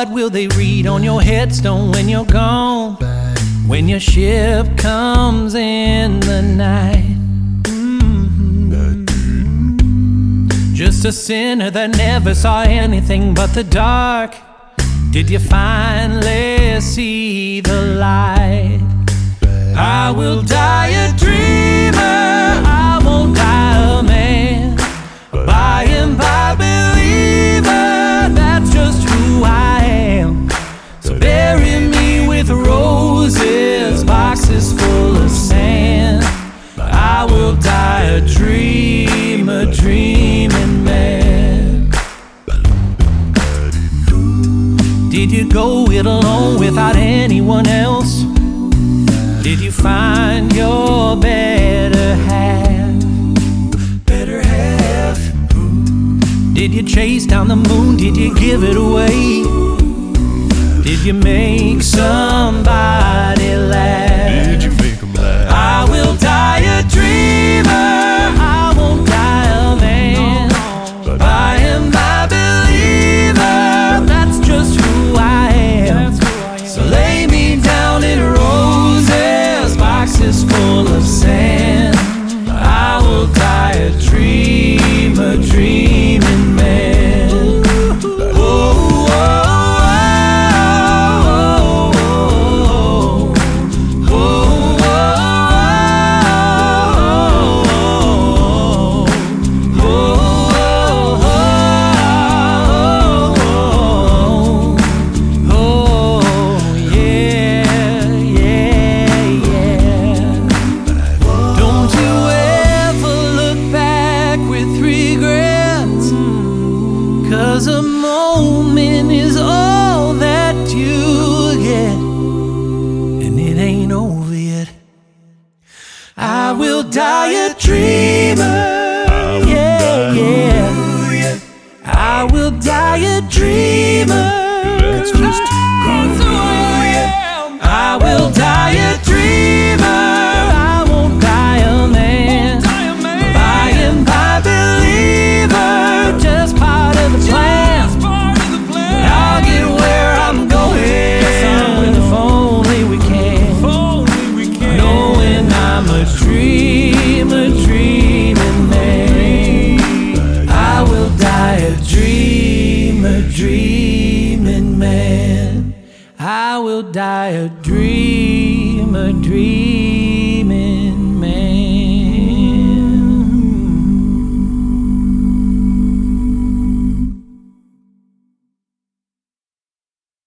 What will they read on your headstone when you're gone? When your ship comes in the night? Just a sinner that never saw anything but the dark. Did you finally see the light? I will die a dreamer, I won't die a man. By and by believer, that's just who I am. So bury me with roses, boxes full of sand. I will die a dreamer, dreaming man. Did you go it alone without anyone else? Did you find your better half? Better half. Did you chase down the moon? Did you give it away? Did you make somebody laugh? Did you make them laugh? I will die a dreamer, I won't die a man. By and by believer, that's just who I am. So lay me down in roses, boxes full of sand. I will die a dreamer, dreaming man. Cause a moment is all that you get, and it ain't over yet. I will die a dreamer, yeah, yeah. I will die a dreamer. That's just who I am. I will die a dreamer, I won't die a man. By and by believer, just part of the plan. I'll get where I'm going, if only we can. Knowing I'm a dreamer, dreaming man. I will die a dreamer, dreaming man. I will die a dreamer, dreaming